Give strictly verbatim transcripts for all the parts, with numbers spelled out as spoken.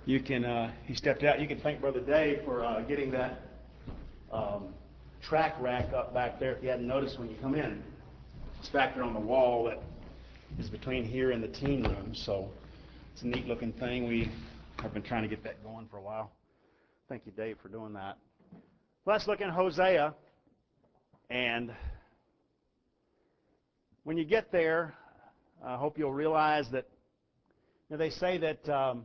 you can, uh, he stepped out. You can thank Brother Dave for uh, getting that um, track rack up back there. If you hadn't noticed when you come in, it's back there on the wall that is between here and the teen room. So it's a neat looking thing. We have been trying to get that going for a while. Thank you, Dave, for doing that. Let's look in Hosea. And when you get there, I hope you'll realize that, you know, they say that um,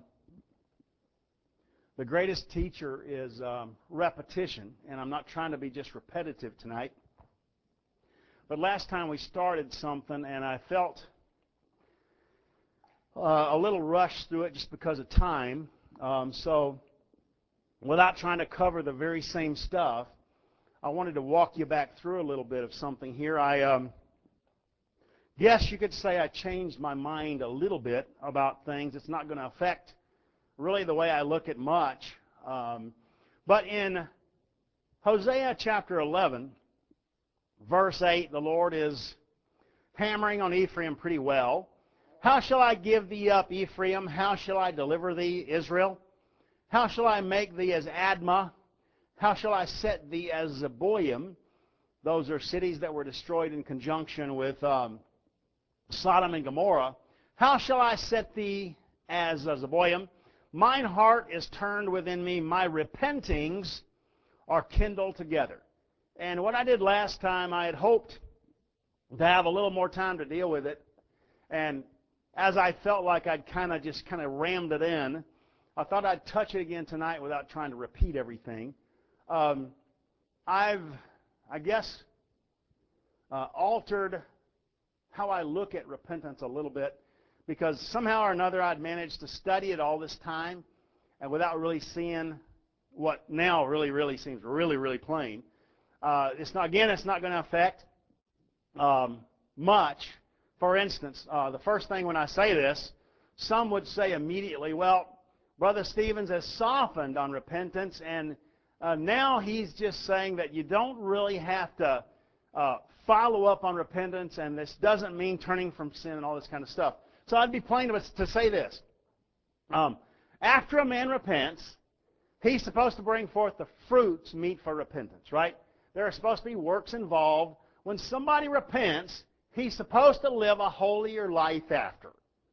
the greatest teacher is um, repetition, and I'm not trying to be just repetitive tonight. But last time we started something, and I felt uh, a little rushed through it just because of time. Um, so without trying to cover the very same stuff, I wanted to walk you back through a little bit of something here. I um, guess you could say I changed my mind a little bit about things. It's not going to affect really the way I look at much. Um, but in Hosea chapter eleven, verse eight, the Lord is hammering on Ephraim pretty well. How shall I give thee up, Ephraim? How shall I deliver thee, Israel? How shall I make thee as Admah? How shall I set thee as Zeboim? Those are cities that were destroyed in conjunction with um, Sodom and Gomorrah. How shall I set thee as Zeboim? Mine heart is turned within me. My repentings are kindled together. And what I did last time, I had hoped to have a little more time to deal with it. And as I felt like I'd kind of just kind of rammed it in, I thought I'd touch it again tonight without trying to repeat everything. Um, I've, I guess, uh, altered how I look at repentance a little bit, because somehow or another I'd managed to study it all this time, and without really seeing what now really, really seems really, really plain. Uh, it's not, again, it's not going to affect um, much. For instance, uh, the first thing when I say this, some would say immediately, well, Brother Stevens has softened on repentance, and uh, now he's just saying that you don't really have to uh, follow up on repentance, and this doesn't mean turning from sin and all this kind of stuff. So I'd be plain to, to say this. Um, after a man repents, he's supposed to bring forth the fruits meet for repentance, right? There are supposed to be works involved. When somebody repents, he's supposed to live a holier life after.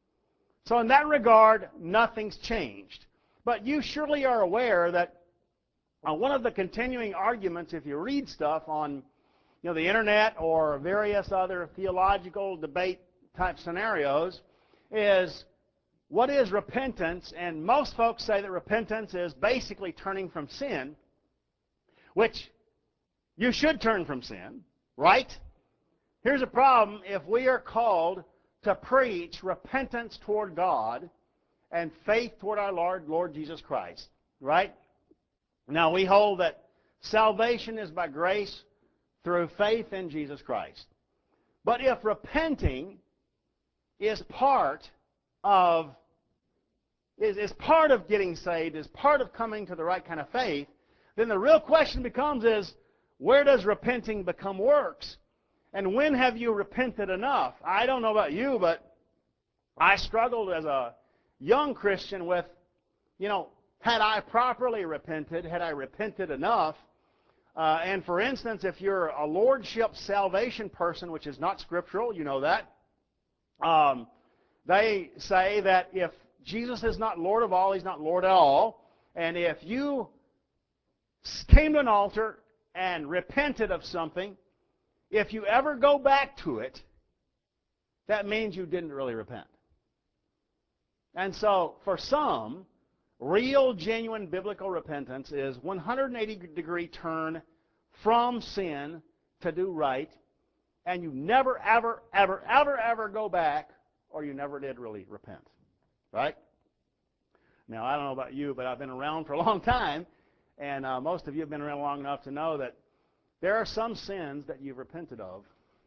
So in that regard, nothing's changed. But you surely are aware that uh, one of the continuing arguments, if you read stuff on you know, the internet or various other theological debate type scenarios, is what is repentance? And most folks say that repentance is basically turning from sin, which you should turn from sin, right? Here's a problem. If we are called to preach repentance toward God and faith toward our Lord, Lord Jesus Christ, right? Now, we hold that salvation is by grace through faith in Jesus Christ. But if repenting is part of is, is part of getting saved, is part of coming to the right kind of faith, then the real question becomes is, where does repenting become works? And when have you repented enough? I don't know about you, but I struggled as a young Christian with, you know, had I properly repented, had I repented enough? Uh, and for instance, if you're a lordship salvation person, which is not scriptural, you know that, um, they say that if Jesus is not Lord of all, He's not Lord at all. And if you came to an altar and repented of something, if you ever go back to it, that means you didn't really repent. And so, for some, real, genuine biblical repentance is one hundred eighty degree turn from sin to do right, and you never, ever, ever, ever, ever go back, or you never did really repent. Right? Now, I don't know about you, but I've been around for a long time, and uh, most of you have been around long enough to know that there are some sins that you've repented of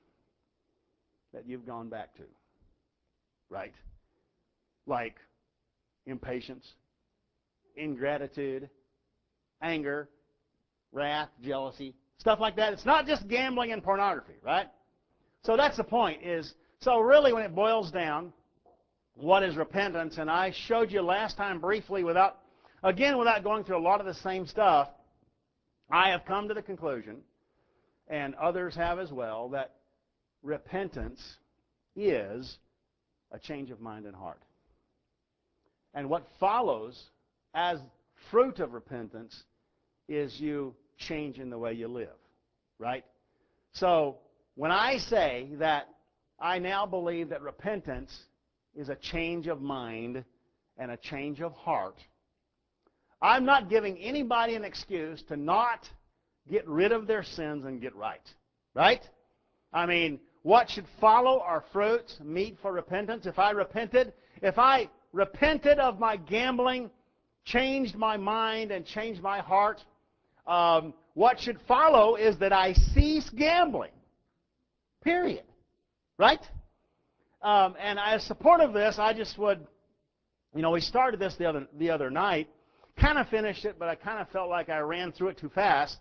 that you've gone back to. Right? Like impatience, ingratitude, anger, wrath, jealousy, stuff like that. It's not just gambling and pornography, right? So that's the point. Is so really when it boils down, what is repentance? And I showed you last time briefly without Again, without going through a lot of the same stuff, I have come to the conclusion, and others have as well, that repentance is a change of mind and heart. And what follows as fruit of repentance is you change in the way you live, right? So when I say that I now believe that repentance is a change of mind and a change of heart, I'm not giving anybody an excuse to not get rid of their sins and get right, right? I mean, what should follow are fruits, meet for repentance. If I repented, if I repented of my gambling, changed my mind and changed my heart, um, what should follow is that I cease gambling. Period. Right? Um, and as support of this, I just would, you know, we started this the other the other night, kind of finished it, but I kind of felt like I ran through it too fast.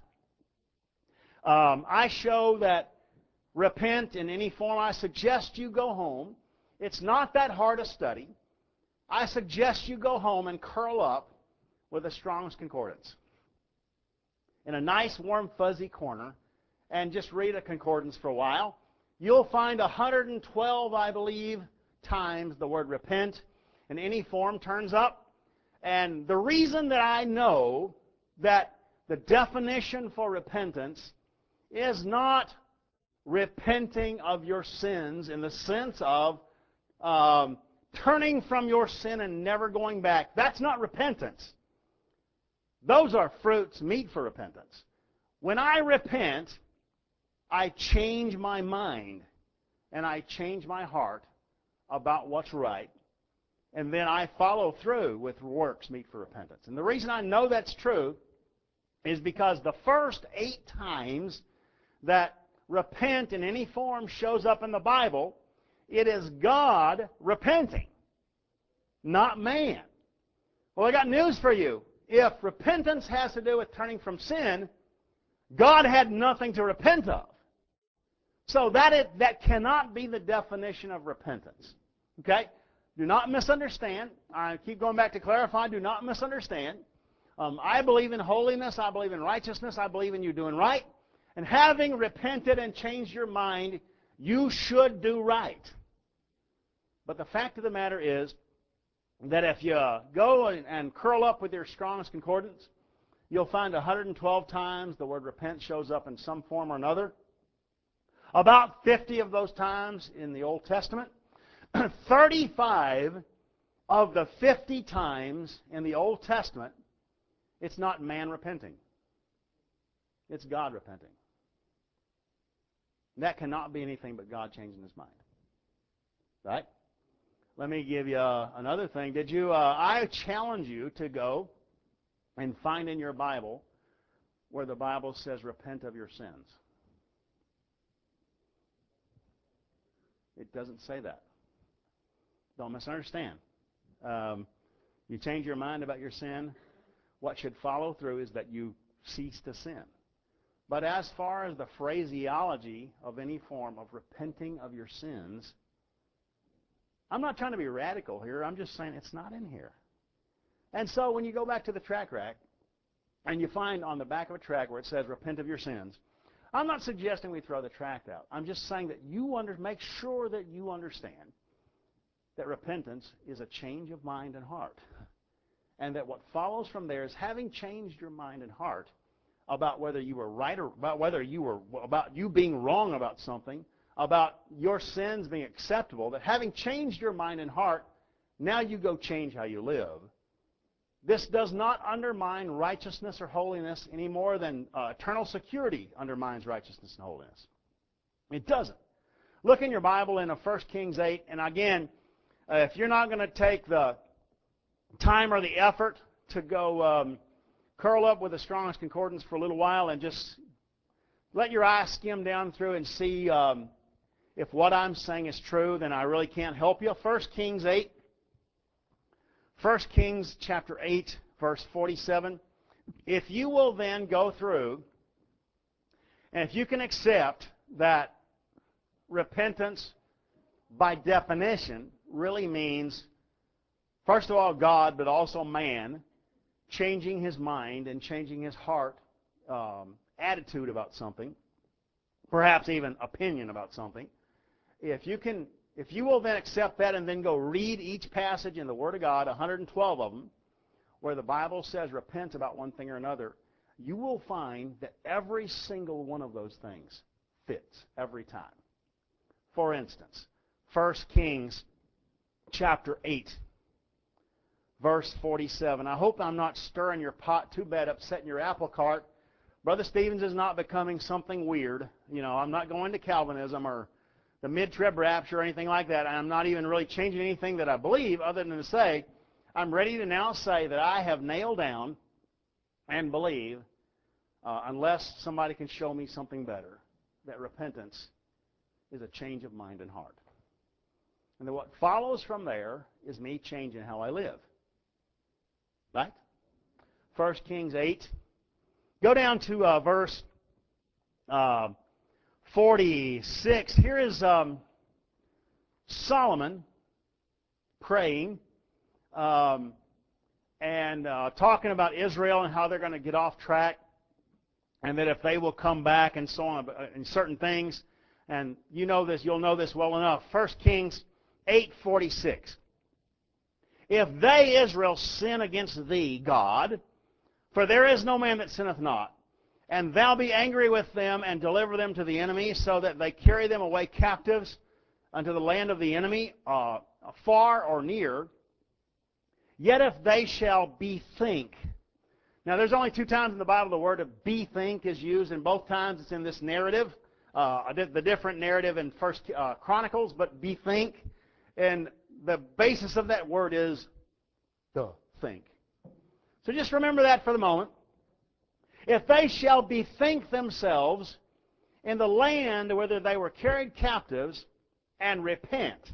Um, I show that repent in any form. I suggest you go home. It's not that hard a study. I suggest you go home and curl up with a Strong's Concordance in a nice, warm, fuzzy corner and just read a concordance for a while. You'll find one hundred twelve, I believe, times the word repent in any form turns up. And the reason that I know that the definition for repentance is not repenting of your sins in the sense of um, turning from your sin and never going back. That's not repentance. Those are fruits meet for repentance. When I repent, I change my mind and I change my heart about what's right. And then I follow through with works meet for repentance. And the reason I know that's true is because the first eight times that repent in any form shows up in the Bible, it is God repenting, not man. Well, I got news for you. If repentance has to do with turning from sin, God had nothing to repent of. So that it, that cannot be the definition of repentance. Okay? Do not misunderstand. I keep going back to clarify. Do not misunderstand. Um, I believe in holiness. I believe in righteousness. I believe in you doing right. And having repented and changed your mind, you should do right. But the fact of the matter is that if you go and, and curl up with your Strong's Concordance, you'll find one hundred twelve times the word repent shows up in some form or another. About fifty of those times in the Old Testament. thirty-five of the fifty times in the Old Testament, it's not man repenting. It's God repenting. That cannot be anything but God changing his mind. Right? Let me give you uh, another thing. Did you? Uh, I challenge you to go and find in your Bible where the Bible says repent of your sins. It doesn't say that. Don't misunderstand. Um, you change your mind about your sin, what should follow through is that you cease to sin. But as far as the phraseology of any form of repenting of your sins, I'm not trying to be radical here. I'm just saying it's not in here. And so when you go back to the tract rack and you find on the back of a tract where it says repent of your sins, I'm not suggesting we throw the tract out. I'm just saying that you under, make sure that you understand that repentance is a change of mind and heart. And that what follows from there is having changed your mind and heart about whether you were right or about whether you were about you being wrong about something, about your sins being acceptable, that having changed your mind and heart, now you go change how you live. This does not undermine righteousness or holiness any more than uh, eternal security undermines righteousness and holiness. It doesn't. Look in your Bible in First Kings eight, and again, uh, if you're not going to take the time or the effort to go um, curl up with the Strong's Concordance for a little while and just let your eyes skim down through and see um, if what I'm saying is true, then I really can't help you. First Kings eight. First Kings chapter eight, verse forty-seven. If you will then go through, and if you can accept that repentance by definition really means, first of all, God, but also man, changing his mind and changing his heart um, attitude about something, perhaps even opinion about something, if you can, if you will then accept that and then go read each passage in the Word of God, one hundred twelve of them, where the Bible says repent about one thing or another, you will find that every single one of those things fits every time. For instance, First Kings chapter eight, verse forty-seven. I hope I'm not stirring your pot too bad, upsetting your apple cart. Brother Stevens is not becoming something weird. You know, I'm not going to Calvinism or the mid-trib rapture or anything like that. I'm not even really changing anything that I believe other than to say I'm ready to now say that I have nailed down and believe, uh, unless somebody can show me something better, that repentance is a change of mind and heart. And then what follows from there is me changing how I live. Right? First Kings eight. Go down to uh, verse uh, forty-six. Here is um, Solomon praying um, and uh, talking about Israel and how they're going to get off track, and that if they will come back and so on, and certain things. And you know this, you'll know this well enough. First Kings eight forty-six. If they, Israel, sin against thee, God, for there is no man that sinneth not, and thou be angry with them, and deliver them to the enemy, so that they carry them away captives unto the land of the enemy, uh, far or near, yet if they shall bethink. Now, there's only two times in the Bible the word of bethink is used, and both times it's in this narrative, uh, the different narrative in First uh, Chronicles, but bethink, and the basis of that word is the think. So just remember that for the moment. If they shall bethink themselves in the land whither they were carried captives, and repent,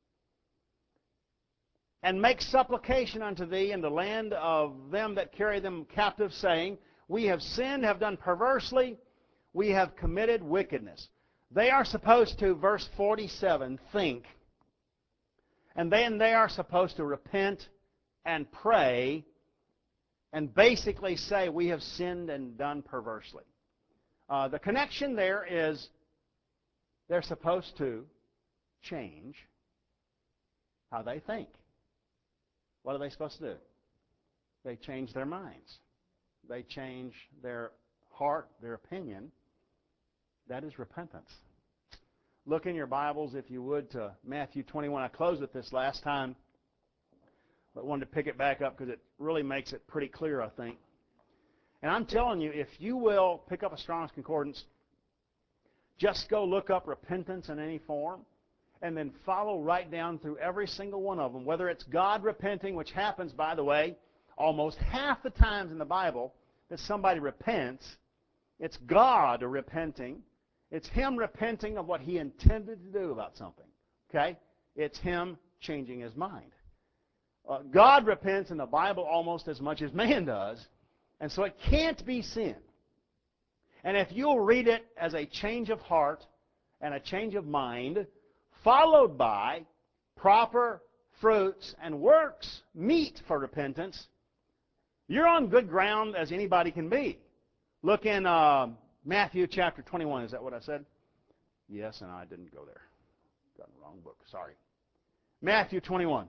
and make supplication unto thee in the land of them that carry them captive, saying, we have sinned, have done perversely, we have committed wickedness. They are supposed to, verse forty-seven, think. And then they are supposed to repent and pray and basically say, we have sinned and done perversely. Uh, the connection there is they're supposed to change how they think. What are they supposed to do? They change their minds. They change their heart, their opinion. That is repentance. Look in your Bibles, if you would, to Matthew twenty-one. I closed with this last time, but wanted to pick it back up because it really makes it pretty clear, I think. And I'm telling you, if you will pick up a Strong's Concordance, just go look up repentance in any form, and then follow right down through every single one of them, whether it's God repenting, which happens, by the way, almost half the times in the Bible that somebody repents, it's God repenting. It's Him repenting of what He intended to do about something. Okay? It's Him changing His mind. Uh, God repents in the Bible almost as much as man does, and so it can't be sin. And if you'll read it as a change of heart and a change of mind, followed by proper fruits and works meet for repentance, you're on good ground as anybody can be. Look in uh, Matthew chapter twenty-one. Is that what I said? Yes, and I didn't go there. Got the wrong book. Sorry. Matthew twenty-one.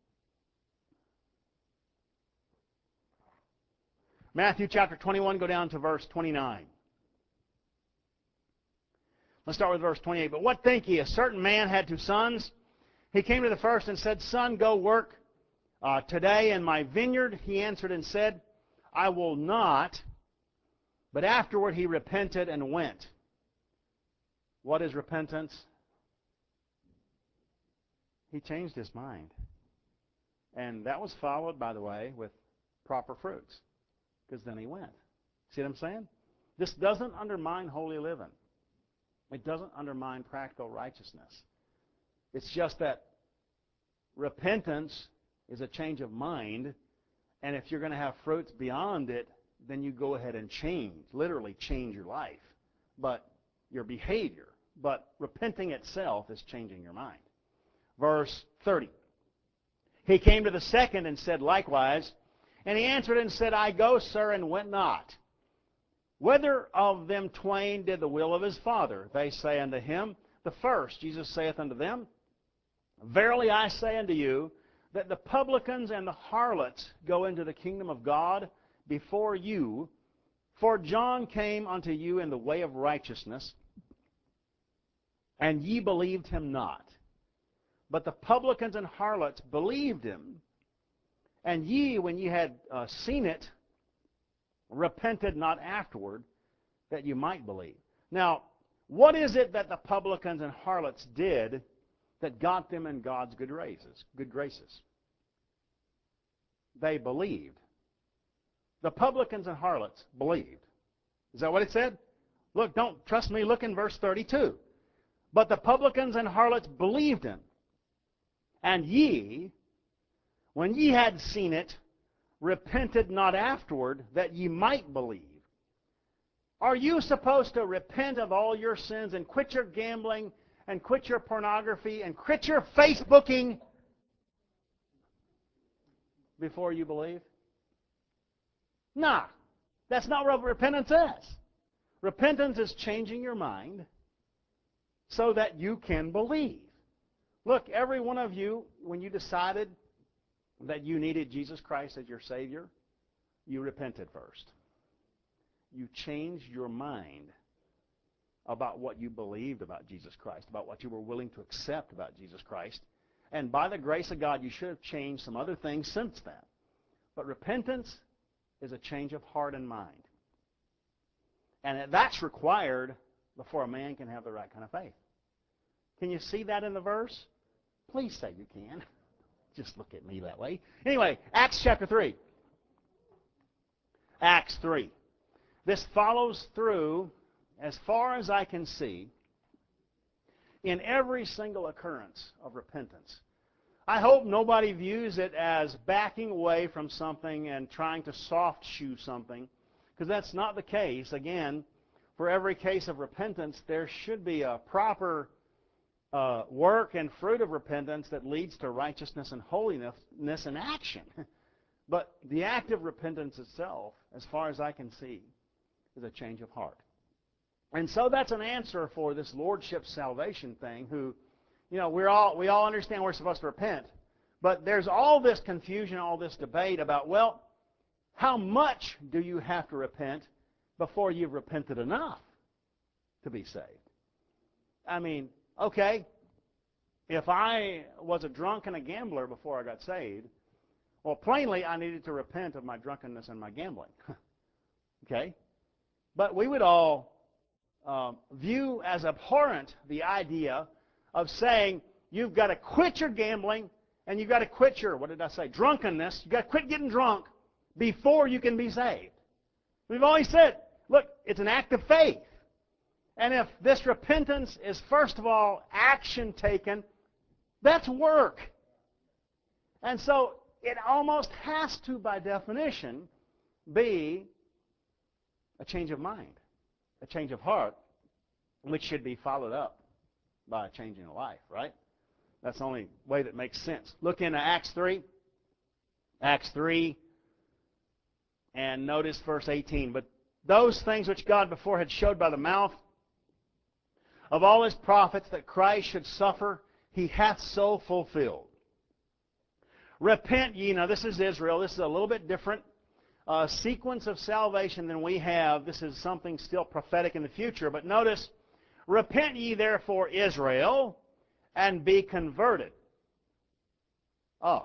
Matthew chapter twenty-one, go down to verse twenty-nine. Let's start with verse twenty-eight. But what think ye? A certain man had two sons. He came to the first and said, Son, go work uh, today in my vineyard. He answered and said, I will not. But afterward he repented and went. What is repentance? He changed his mind. And that was followed, by the way, with proper fruits. Because then he went. See what I'm saying? This doesn't undermine holy living. It doesn't undermine practical righteousness. It's just that repentance is a change of mind, and if you're going to have fruits beyond it, then you go ahead and change, literally change your life, but your behavior. But repenting itself is changing your mind. Verse thirty. He came to the second and said likewise, And he answered and said, I go, sir, and went not. Whether of them twain did the will of his father? They say unto him, the first. Jesus saith unto them, verily I say unto you, that the publicans and the harlots go into the kingdom of God before you. For John came unto you in the way of righteousness, and ye believed him not. But the publicans and harlots believed him. And ye, when ye had uh, seen it, repented not afterward, that you might believe. Now, what is it that the publicans and harlots did that got them in God's good graces? Good graces? They believed. The publicans and harlots believed. Is that what it said? Look, don't trust me. Look in verse thirty-two. But the publicans and harlots believed him. And ye, when ye had seen it, repented not afterward, that ye might believe. Are you supposed to repent of all your sins and quit your gambling and quit your pornography and quit your Facebooking before you believe? Nah, that's not what repentance is. Repentance is changing your mind so that you can believe. Look, every one of you, when you decided that you needed Jesus Christ as your Savior, you repented first. You changed your mind about what you believed about Jesus Christ, about what you were willing to accept about Jesus Christ. And by the grace of God, you should have changed some other things since then. But repentance is a change of heart and mind. And that's required before a man can have the right kind of faith. Can you see that in the verse? Please say you can. Just look at me that way. Anyway, Acts chapter three. Acts three. This follows through, as far as I can see, in every single occurrence of repentance. I hope nobody views it as backing away from something and trying to soft shoe something, because that's not the case. Again, for every case of repentance, there should be a proper uh, work and fruit of repentance that leads to righteousness and holiness and action. But the act of repentance itself, as far as I can see, is a change of heart. And so that's an answer for this lordship salvation thing, who, you know, we're all, we all understand we're supposed to repent. But there's all this confusion, all this debate about, well, how much do you have to repent before you've repented enough to be saved? I mean, okay, if I was a drunk and a gambler before I got saved, well, plainly I needed to repent of my drunkenness and my gambling. Okay? But we would all um, view as abhorrent the idea of saying you've got to quit your gambling and you've got to quit your, what did I say, drunkenness. You've got to quit getting drunk before you can be saved. We've always said, look, it's an act of faith. And if this repentance is, first of all, action taken, that's work. And so it almost has to, by definition, be a change of mind, a change of heart, which should be followed up by a change in life, right? That's the only way that makes sense. Look in Acts three. Acts three, and notice verse eighteen. But those things which God before had showed by the mouth of all his prophets that Christ should suffer, he hath so fulfilled. Repent ye. Now this is Israel. This is a little bit different uh, sequence of salvation than we have. This is something still prophetic in the future. But notice, repent ye therefore, Israel, and be converted. Oh.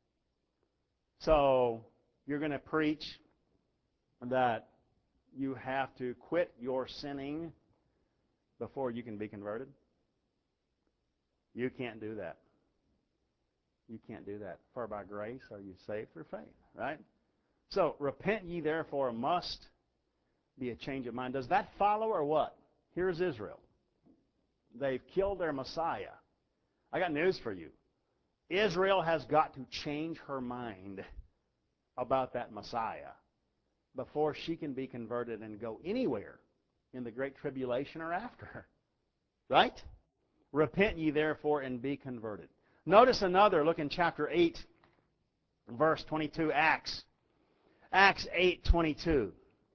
So you're going to preach that you have to quit your sinning before you can be converted? You can't do that. You can't do that. For by grace are you saved through faith, right? So, repent ye therefore must be a change of mind. Does that follow or what? Here's Israel. They've killed their Messiah. I got news for you. Israel has got to change her mind about that Messiah before she can be converted and go anywhere in the Great Tribulation or after her. Right? Repent ye therefore and be converted. Notice another, look in chapter eight, verse twenty-two, Acts. Acts eight twenty-two.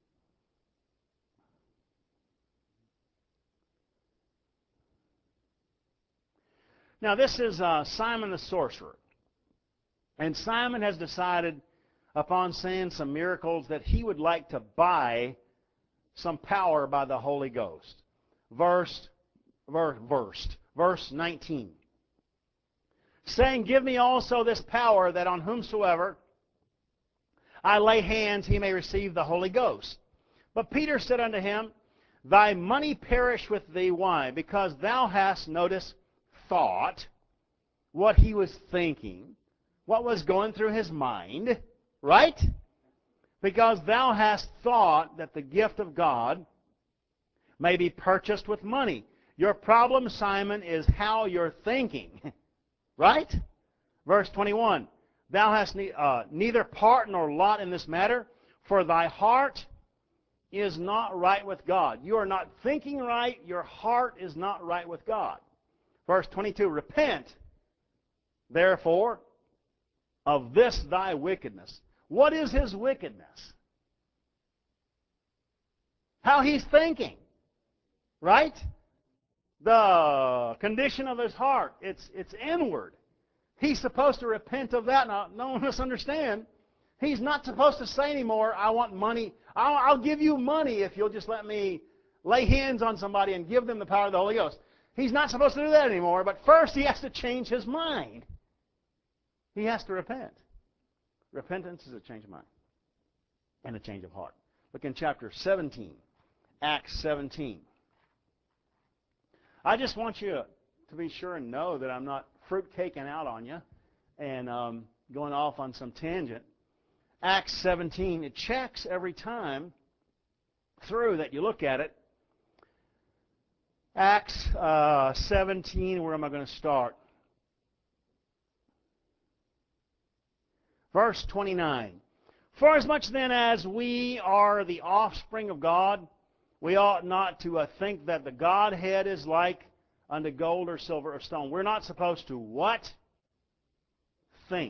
Now this is uh, Simon the sorcerer. And Simon has decided, upon seeing some miracles, that he would like to buy some power by the Holy Ghost. Verse, verse, verse, verse nineteen. Saying, give me also this power, that on whomsoever I lay hands, he may receive the Holy Ghost. But Peter said unto him, thy money perish with thee. Why? Because thou hast, notice, thought what he was thinking, what was going through his mind, right? Because thou hast thought that the gift of God may be purchased with money. Your problem, Simon, is how you're thinking, right? Verse twenty-one, thou hast ne- uh, neither part nor lot in this matter, for thy heart is not right with God. You are not thinking right, your heart is not right with God. Verse twenty-two, repent, therefore, of this thy wickedness. What is his wickedness? How he's thinking, right? The condition of his heart, it's, it's inward. He's supposed to repent of that. Now, no one misunderstand. He's not supposed to say anymore, I want money. I'll, I'll give you money if you'll just let me lay hands on somebody and give them the power of the Holy Ghost. He's not supposed to do that anymore, but first he has to change his mind. He has to repent. Repentance is a change of mind and a change of heart. Look in chapter seventeen, Acts seventeen. I just want you to be sure and know that I'm not fruit-caking out on you and um, going off on some tangent. Acts seventeen, it checks every time through that you look at it. Acts uh, seventeen, where am I going to start? Verse twenty-nine. For as much then as we are the offspring of God, we ought not to uh, think that the Godhead is like unto gold or silver or stone. We're not supposed to what? Think.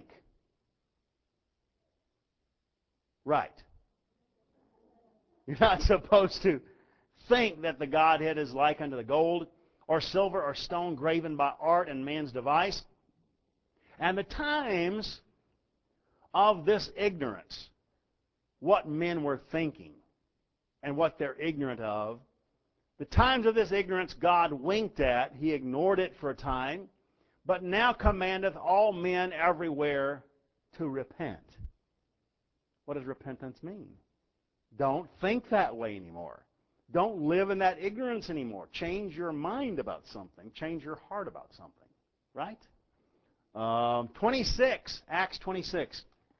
Right. You're not supposed to think that the Godhead is like unto the gold or silver or stone graven by art and man's device. And the times of this ignorance, what men were thinking and what they're ignorant of, the times of this ignorance God winked at. He ignored it for a time, but now commandeth all men everywhere to repent. What does repentance mean? Don't think that way anymore. Don't live in that ignorance anymore. Change your mind about something. Change your heart about something. Right? Um, twenty-six, Acts twenty-six.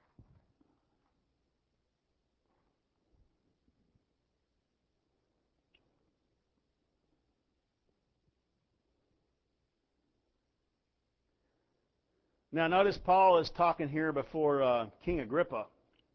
Now notice Paul is talking here before uh, King Agrippa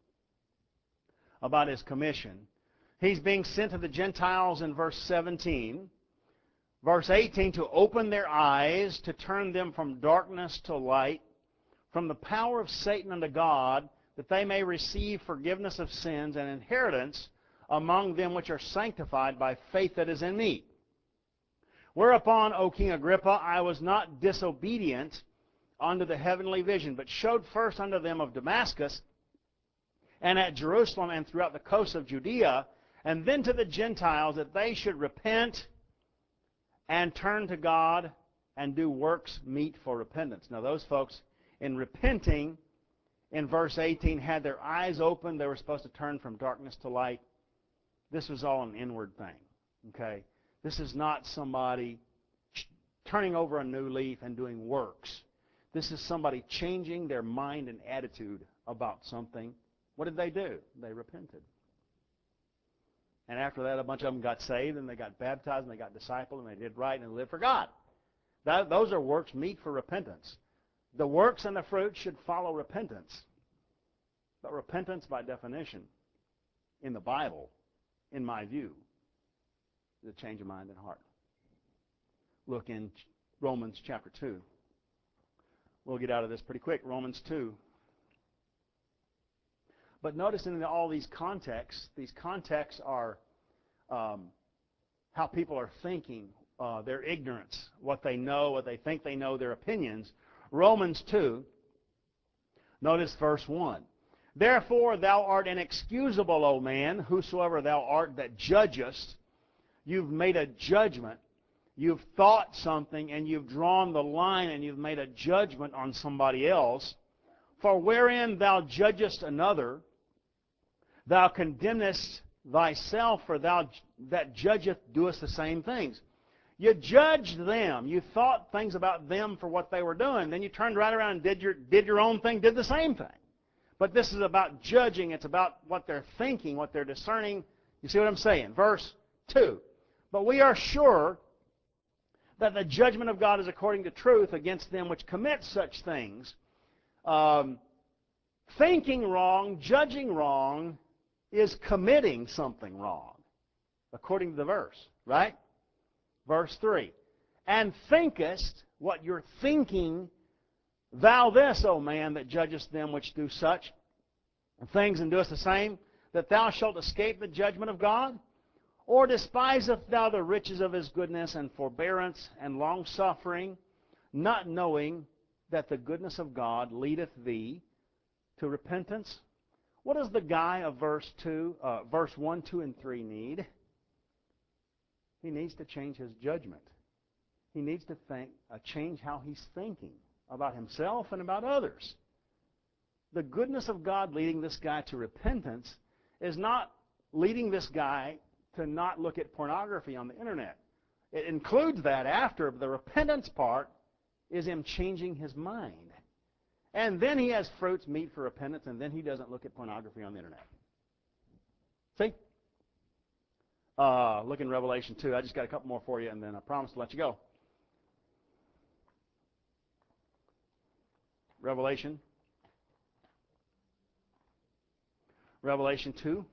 about his commission. He's being sent to the Gentiles in verse seventeen. Verse eighteen, to open their eyes, to turn them from darkness to light, from the power of Satan unto God, that they may receive forgiveness of sins and inheritance among them which are sanctified by faith that is in me. Whereupon, O King Agrippa, I was not disobedient unto the heavenly vision, but showed first unto them of Damascus, and at Jerusalem, and throughout the coasts of Judea, and then to the Gentiles, that they should repent and turn to God and do works meet for repentance. Now those folks, in repenting, in verse eighteen, had their eyes open. They were supposed to turn from darkness to light. This was all an inward thing. Okay? This is not somebody turning over a new leaf and doing works. This is somebody changing their mind and attitude about something. What did they do? They repented. And after that, a bunch of them got saved, and they got baptized, and they got discipled, and they did right, and lived for God. That, those are works meet for repentance. The works and the fruit should follow repentance. But repentance, by definition, in the Bible, in my view, is a change of mind and heart. Look in Romans chapter two. We'll get out of this pretty quick. Romans two. But notice in all these contexts, these contexts are um, how people are thinking, uh, their ignorance, what they know, what they think they know, their opinions. Romans two, notice verse one. Therefore thou art inexcusable, O man, whosoever thou art that judgest. You've made a judgment. You've thought something, and you've drawn the line, and you've made a judgment on somebody else. For wherein thou judgest another, thou condemnest thyself, for thou that judgeth doest the same things. You judged them. You thought things about them for what they were doing. Then you turned right around and did your, did your own thing, did the same thing. But this is about judging. It's about what they're thinking, what they're discerning. You see what I'm saying? Verse two. But we are sure that the judgment of God is according to truth against them which commit such things. Um, thinking wrong, judging wrong, is committing something wrong, according to the verse, right? Verse three. And thinkest, what you're thinking, thou this, O man, that judgest them which do such things and doest the same, that thou shalt escape the judgment of God? Or despiseth thou the riches of his goodness and forbearance and longsuffering, not knowing that the goodness of God leadeth thee to repentance? What does the guy of verse two, uh, verse one, two, and three need? He needs to change his judgment. He needs to think, uh, change how he's thinking about himself and about others. The goodness of God leading this guy to repentance is not leading this guy to not look at pornography on the internet. It includes that after, but the repentance part is him changing his mind. And then he has fruits, meat for repentance, and then he doesn't look at pornography on the internet. See? Uh, look in Revelation two. I just got a couple more for you, and then I promise to let you go. Revelation. Revelation two.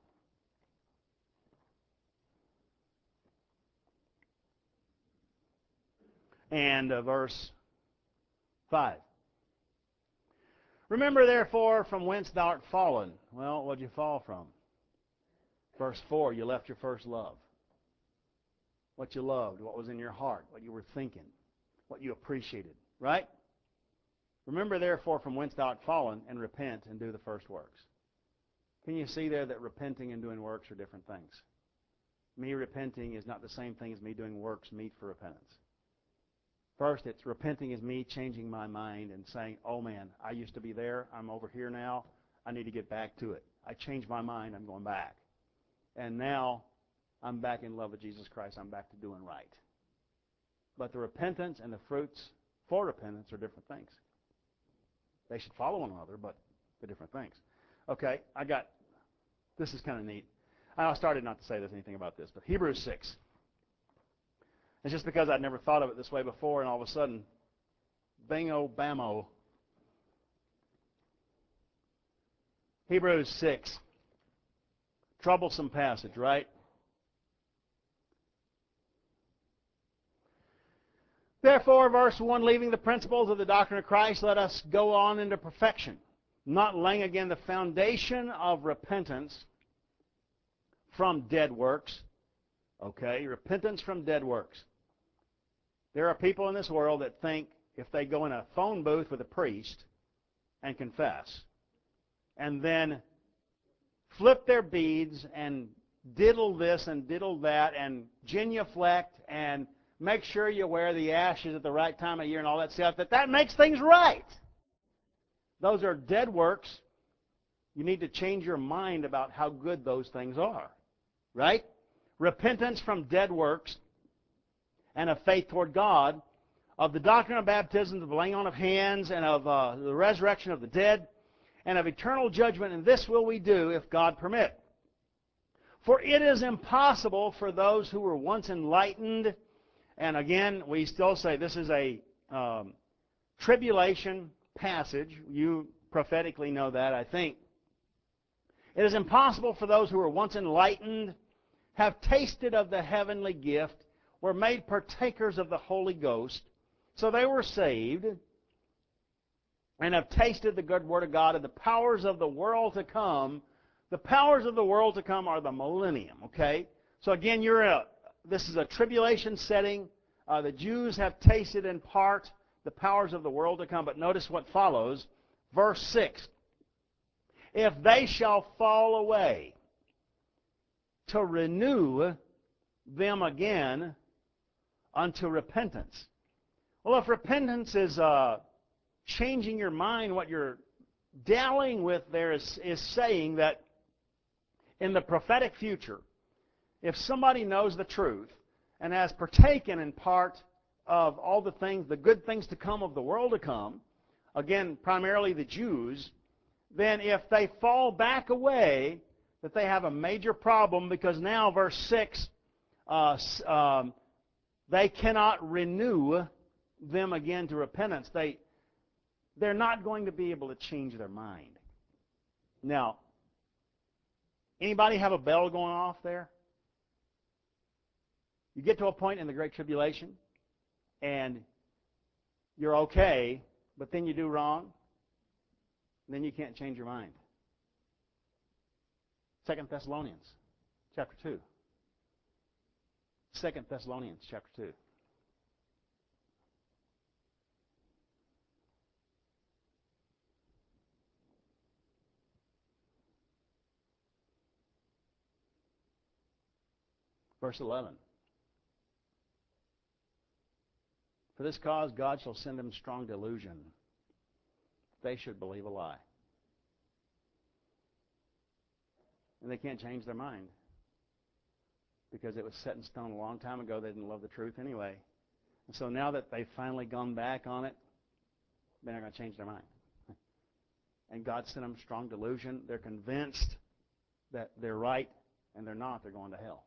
And uh, verse five. Remember therefore from whence thou art fallen. Well, what did you fall from? Verse four, you left your first love. What you loved, what was in your heart, what you were thinking, what you appreciated, right? Remember therefore from whence thou art fallen, and repent and do the first works. Can you see there that repenting and doing works are different things? Me repenting is not the same thing as me doing works meet for repentance. First, it's repenting is me changing my mind and saying, oh man, I used to be there, I'm over here now, I need to get back to it. I changed my mind, I'm going back. And now, I'm back in love with Jesus Christ, I'm back to doing right. But the repentance and the fruits for repentance are different things. They should follow one another, but they're different things. Okay, I got, this is kind of neat. I started not to say this anything about this, but Hebrews six. It's just because I'd never thought of it this way before, and all of a sudden, bingo, bammo. Hebrews six. Troublesome passage, right? Therefore, verse one, leaving the principles of the doctrine of Christ, let us go on into perfection, not laying again the foundation of repentance from dead works. Okay, repentance from dead works. There are people in this world that think if they go in a phone booth with a priest and confess, and then flip their beads and diddle this and diddle that and genuflect and make sure you wear the ashes at the right time of year and all that stuff, that that makes things right. Those are dead works. You need to change your mind about how good those things are. Right? Repentance from dead works and of faith toward God, of the doctrine of baptism, of the laying on of hands, and of uh, the resurrection of the dead, and of eternal judgment, and this will we do if God permit. For it is impossible for those who were once enlightened, and again, we still say this is a um, tribulation passage. You prophetically know that, I think. It is impossible for those who were once enlightened, have tasted of the heavenly gift, were made partakers of the Holy Ghost, so they were saved, and have tasted the good word of God, and the powers of the world to come. The powers of the world to come are the millennium, okay? So again, you're a, this is a tribulation setting. Uh, the Jews have tasted in part the powers of the world to come, but notice what follows. Verse six, if they shall fall away, to renew them again unto repentance. Well, if repentance is uh, changing your mind, what you're dallying with there is, is saying that in the prophetic future, if somebody knows the truth and has partaken in part of all the things, the good things to come of the world to come, again, primarily the Jews, then if they fall back away, that they have a major problem, because now, verse six, uh, um, they cannot renew them again to repentance. They, they're not going to be able to change their mind. Now, anybody have a bell going off there? You get to a point in the Great Tribulation, and you're okay, but then you do wrong, and then you can't change your mind. Second Thessalonians chapter two. Second Thessalonians chapter two. Verse eleven. For this cause God shall send them strong delusion, they should believe a lie. And they can't change their mind, because it was set in stone a long time ago. They didn't love the truth anyway. And so now that they've finally gone back on it, they're not going to change their mind. And God sent them strong delusion. They're convinced that they're right, and they're not. They're going to hell.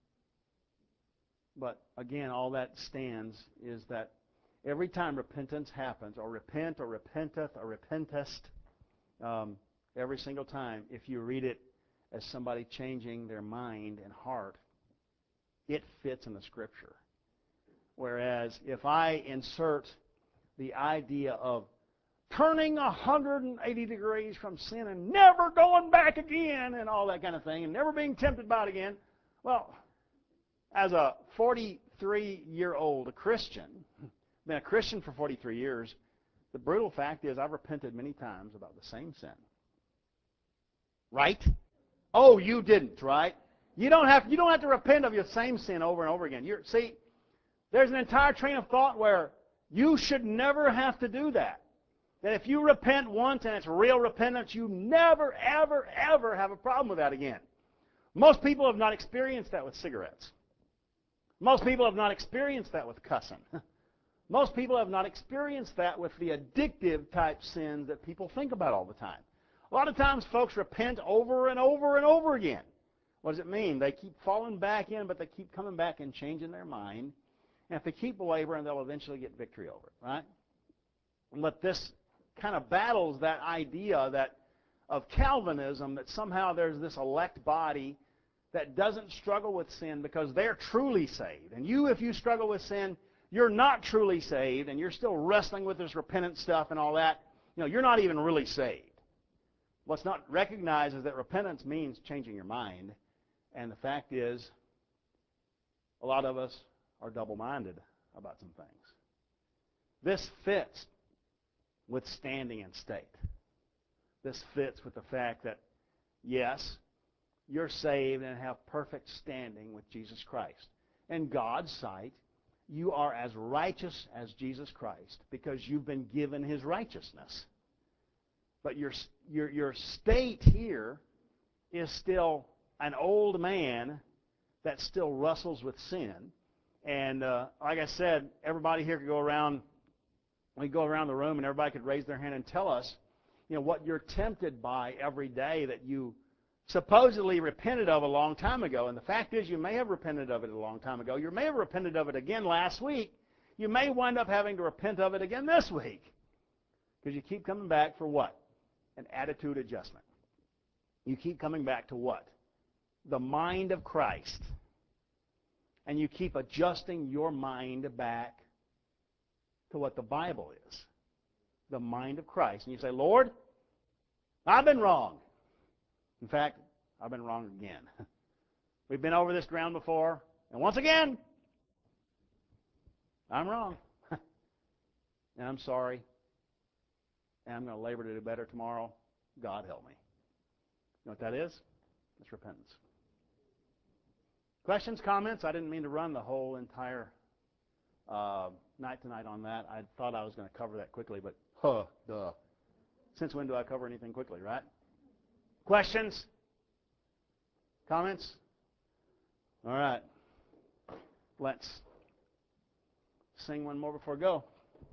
But again, all that stands is that every time repentance happens, or repent, or repenteth, or repentest, um, every single time, if you read it as somebody changing their mind and heart, it fits in the Scripture. Whereas if I insert the idea of turning one hundred eighty degrees from sin and never going back again and all that kind of thing and never being tempted by it again, well, as a forty-three-year-old Christian, been a Christian for forty-three years, the brutal fact is I've repented many times about the same sin. Right? Oh, you didn't, right? You don't have you don't have to repent of your same sin over and over again. You're, see, there's an entire train of thought where you should never have to do that. That if you repent once and it's real repentance, you never, ever, ever have a problem with that again. Most people have not experienced that with cigarettes. Most people have not experienced that with cussing. Most people have not experienced that with the addictive type sins that people think about all the time. A lot of times folks repent over and over and over again. What does it mean? They keep falling back in, but they keep coming back and changing their mind. And if they keep laboring, they'll eventually get victory over it, right? But this kind of battles that idea that of Calvinism, that somehow there's this elect body that doesn't struggle with sin because they're truly saved. And you, if you struggle with sin, you're not truly saved, and you're still wrestling with this repentance stuff and all that. You know, you're not even really saved. What's not recognized is that repentance means changing your mind. And the fact is, a lot of us are double-minded about some things. This fits with standing in state. This fits with the fact that, yes, you're saved and have perfect standing with Jesus Christ. In God's sight, you are as righteous as Jesus Christ because you've been given His righteousness. But your, your, your state here is still an old man that still wrestles with sin. And uh, like I said, everybody here could go around, we go around the room and everybody could raise their hand and tell us, you know, what you're tempted by every day that you supposedly repented of a long time ago. And the fact is, you may have repented of it a long time ago. You may have repented of it again last week. You may wind up having to repent of it again this week. Because you keep coming back for what? An attitude adjustment. You keep coming back to what? The mind of Christ. And you keep adjusting your mind back to what the Bible is. the mind of Christ, and you say, Lord, I've been wrong. In fact, I've been wrong again. We've been over this ground before, and once again, I'm wrong. And I'm sorry. And I'm going to labor to do better tomorrow. God help me. You know what that is? It's repentance. Questions, comments? I didn't mean to run the whole entire uh, night tonight on that. I thought I was going to cover that quickly, but huh, duh. Since when do I cover anything quickly, right? Questions? Comments? All right. Let's sing one more before I go.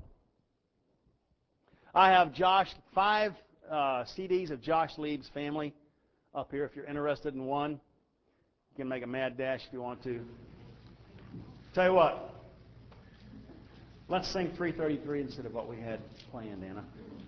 I have Josh, five uh, C Ds of Josh Lieb's family up here if you're interested in one. You can make a mad dash if you want to. Tell you what, let's sing three thirty-three instead of what we had planned, Anna.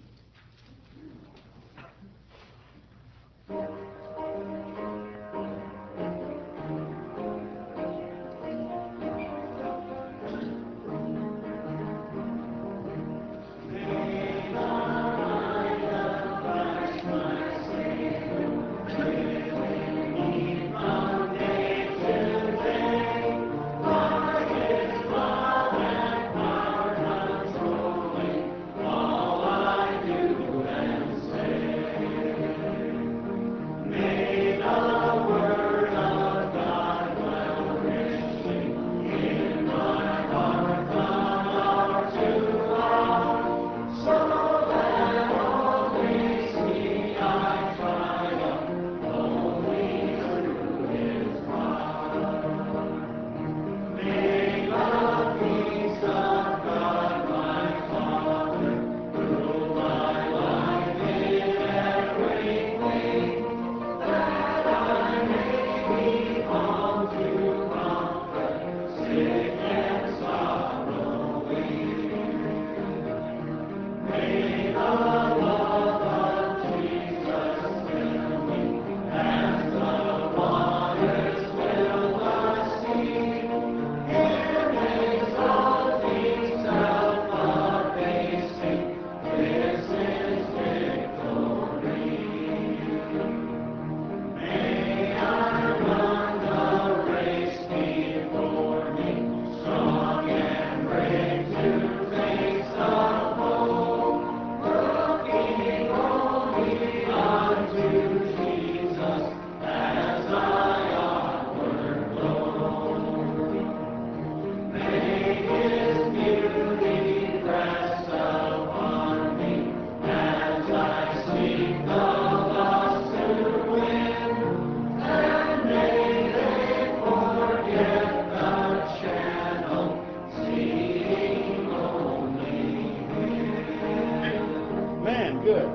Good.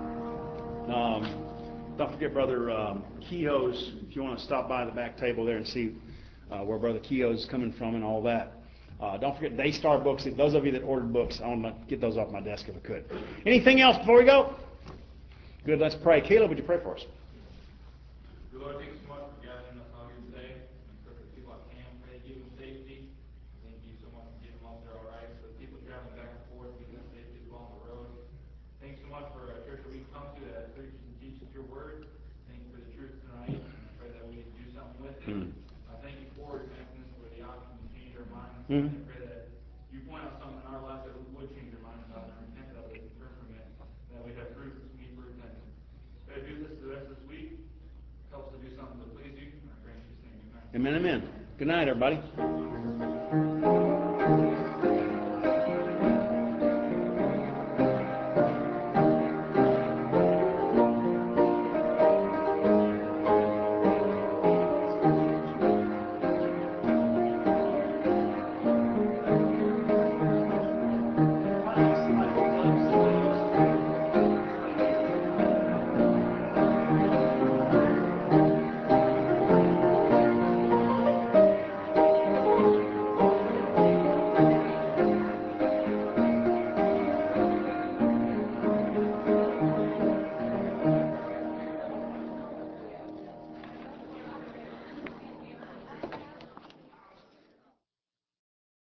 Um, don't forget Brother um, Keogh's, if you want to stop by the back table there and see uh, where Brother Keogh's coming from and all that. Uh, don't forget Daystar books. Those of you that ordered books, I want to get those off my desk if I could. Anything else before we go? Good, let's pray. Caleb, would you pray for us? Dear Lord, thanks so much for gathering us all here today. And for the people at camp, pray give them safety. Thank you so much for getting them up there all right. For the people traveling back and forth, give them safety as well on the road. Thanks so much for a church that we come to that preaches and teaches your word. Thank you for the truth tonight. I pray that we do something with it. Mm. Uh, thank you for your mechanism where the option can change our minds. Mm. I pray that you point out something in our life that would change our minds about and repent of it and turn from it. And that we have fruit to meet for repentance. Pray do this the rest of this week. Help us to do something to please you. And I pray in Jesus' name, amen. Amen, amen. Good night, everybody.